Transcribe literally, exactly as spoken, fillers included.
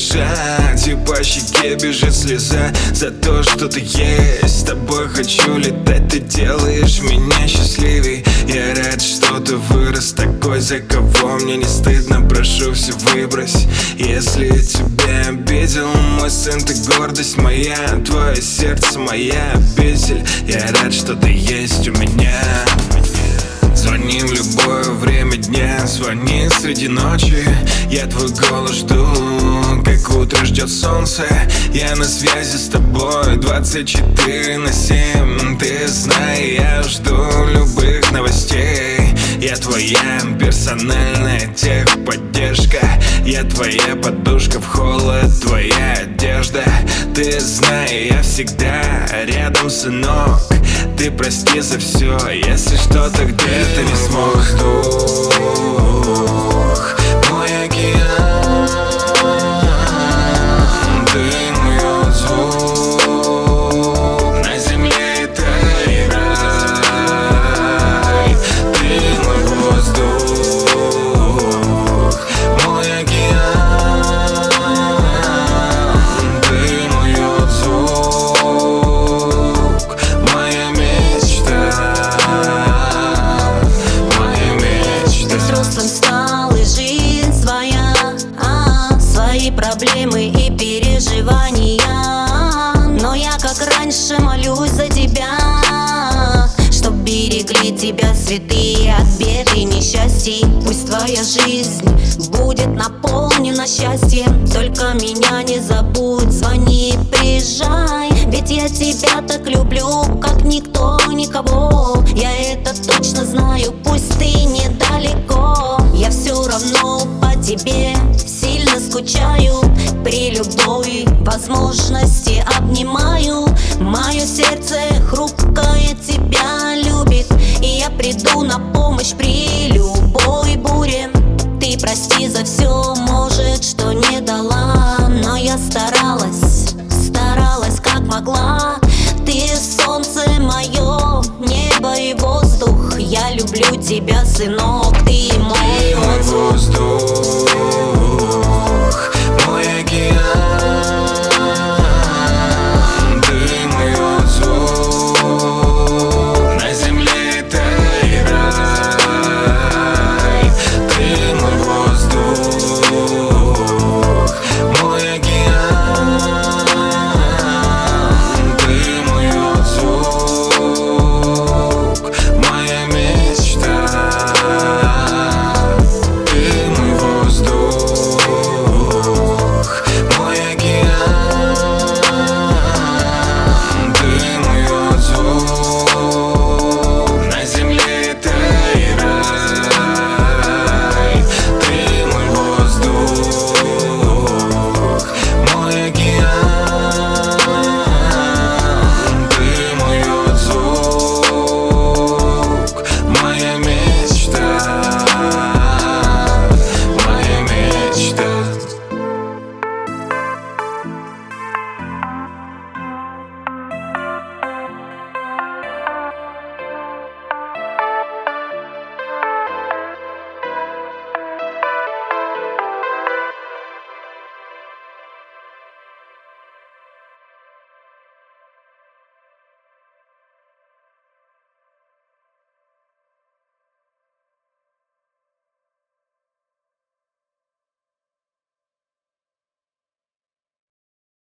дышать, и по щеке бежит слеза за то, что ты есть. С тобой хочу летать, ты делаешь меня счастливей. Я рад, что ты вырос такой, за кого мне не стыдно. Прошу, все выбрось, если я тебя обидел. Мой сын, ты гордость моя, твое сердце моя обитель. Я рад, что ты есть у меня. Звони в любое время дня, звони среди ночи. Я твой голос жду, как утро ждет солнце. Я на связи с тобой двадцать четыре на семь. Ты знай, я жду любых новостей. Я твоя персональная техподдержка. Я твоя подушка в холод, твоя одежда. Ты знай, я всегда рядом, сынок. Ты прости за все, если что-то где-то не смог. Воздух, мой океан, ты мой звук, на земле это и рай. Ты мой воздух, мой океан, ты мой звук, моя мечта. Проблемы и переживания, но я как раньше молюсь за тебя, чтоб берегли тебя святые от бед и несчастий. Пусть твоя жизнь будет наполнена счастьем. Только меня не забудь, звони, приезжай. Ведь я тебя так люблю, как никто никого. Я это точно знаю, пусть ты недалеко. Я все равно по тебе сильно скучаю. При любой возможности обнимаю. Мое сердце хрупкое тебя любит, и я приду на помощь при любой буре. Ты прости за все, может, что не дала, но я старалась, старалась как могла. Ты солнце мое, небо и воздух. Я люблю тебя, сынок, ты мой воздух.